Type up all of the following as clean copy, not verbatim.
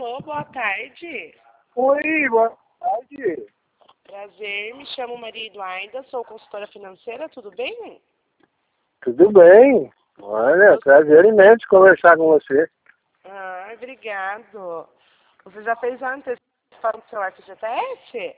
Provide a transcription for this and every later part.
Alô, boa tarde. Oi, boa tarde. Prazer, me chamo Maria Eduarda, sou consultora financeira, tudo bem? Tudo bem? Olha, prazer imenso conversar com você. Obrigado. Você já fez a antecipação do seu FGTS?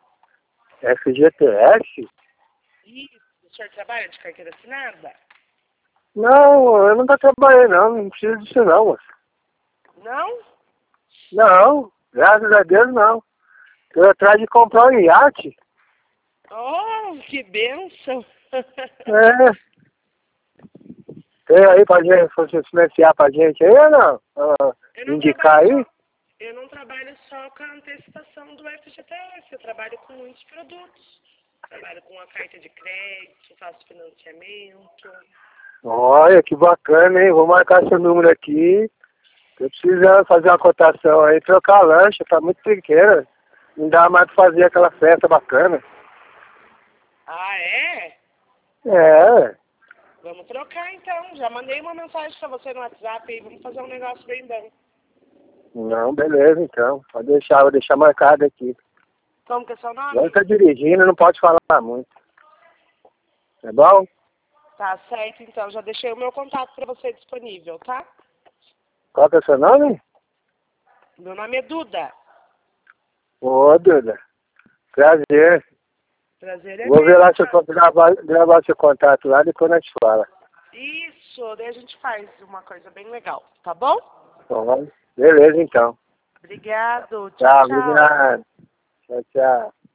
FGTS? Isso. O senhor trabalha de carteira assinada? Não, eu nunca trabalhei não preciso disso não, moça. Não? Não, graças a Deus não. Estou atrás de comprar um iate. Oh, que bênção! É. Tem aí pra gente, você financiar pra gente aí ou não? Indicar aí? Eu não trabalho só com a antecipação do FGTS, eu trabalho com muitos produtos. Trabalho com a carta de crédito, faço financiamento. Olha, que bacana, hein? Vou marcar seu número aqui. Eu preciso fazer uma cotação aí, trocar a lancha, tá muito pequena. Não dá mais pra fazer aquela festa bacana. Ah, é? É. Vamos trocar então. Já mandei uma mensagem pra você no WhatsApp e vamos fazer um negócio bem bom. Não, beleza então. Pode deixar, vou deixar marcado aqui. Como que é seu nome? Agora tá dirigindo, não pode falar muito. Tá bom? Tá certo, então. Já deixei o meu contato pra você disponível, tá? Qual que é o seu nome? Meu nome é Duda. Ô, Duda. Prazer. Prazer é Vou ver meu. lá se eu posso gravar seu contato lá, depois nós fala. Isso, daí a gente faz uma coisa bem legal, tá bom? Bom, beleza então. Obrigado. Tchau, Tchau, tchau. obrigado. Tchau, tchau.